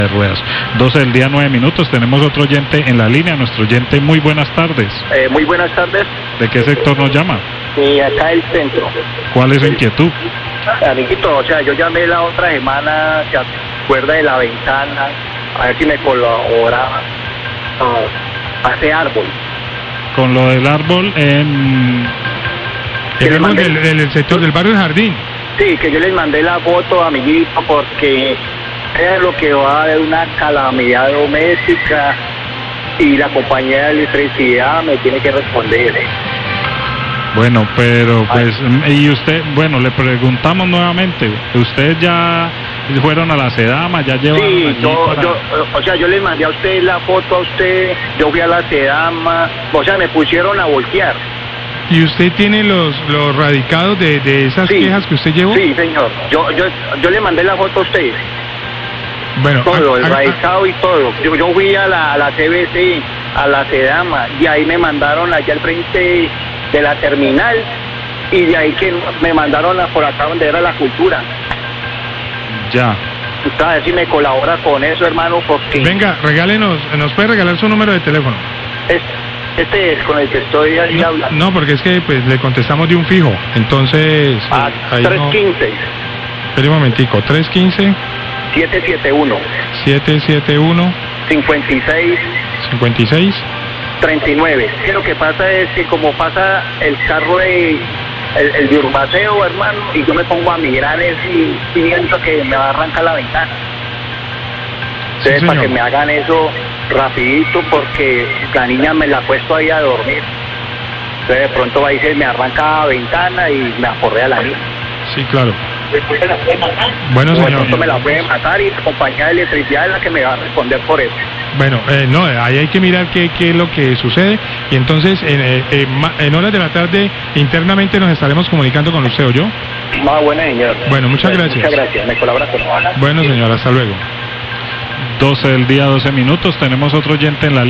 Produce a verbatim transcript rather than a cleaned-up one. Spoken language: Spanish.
de ruedas. doce del día, nueve minutos, tenemos otro oyente en la línea, nuestro oyente, muy buenas tardes. Eh, muy buenas tardes. ¿De qué sector nos llama? Y acá del centro. ¿Cuál es su inquietud? Amiguito, o sea, yo llamé la otra semana, se acuerda de la ventana, a ver si me colabora no, a ese árbol. Con lo del árbol en... El árbol del, del sector del barrio del Jardín. Sí, que yo les mandé la foto, amiguito, porque es lo que va a haber una calamidad doméstica y la compañía de electricidad me tiene que responder. ¿eh? Bueno, pero pues, y usted, bueno, le preguntamos nuevamente, ¿ustedes ya fueron a la Sedama, ya llevaron Sí, allí yo, para... yo, o sea, yo les mandé a usted la foto a usted, yo fui a la Sedama, o sea, me pusieron a voltear. ¿Y usted tiene los los radicados de, de esas Sí, quejas que usted llevó? Sí, señor, yo, yo, yo le mandé la foto a usted. Bueno, Todo, a- el a- radicado y todo. Yo, yo fui a la, a la C B C, a la Sedama, y ahí me mandaron allá al frente de la terminal, y de ahí que me mandaron a por acá donde era la cultura. Ya. Entonces, a ver si me colabora con eso, hermano, porque venga, regálenos, nos puede regalar su número de teléfono. es, este es con el que estoy ahí No, hablando. no, porque es que pues le contestamos de un fijo, entonces... A eh, ahí tres no- quince, Espere un momentico, tres uno cinco, siete siete uno, siete siete uno, cincuenta y seis, cinco seis. treinta y nueve. Que lo que pasa es que como pasa el carro de el, el de Urbaceo, hermano, y yo me pongo a mirar eso y pienso que me va a arrancar la ventana. Sí, Entonces, para señor. que me hagan eso rapidito, porque la niña me la ha puesto ahí a dormir. Entonces de pronto va y se me arranca la ventana y me aporrea la niña. Sí, claro. Después se la puede matar. Bueno, O de señor. pronto me la puede matar y la compañía de electricidad es la que me va a responder por eso. Bueno, eh, no, ahí hay que mirar qué, qué es lo que sucede y entonces en, eh, eh, ma- en horas de la tarde internamente nos estaremos comunicando con usted o yo. Más buena, señor. Bueno, muchas gracias. Muchas gracias. Me colabora con Bueno, señor, hasta luego. doce del día, doce minutos, tenemos otro oyente en la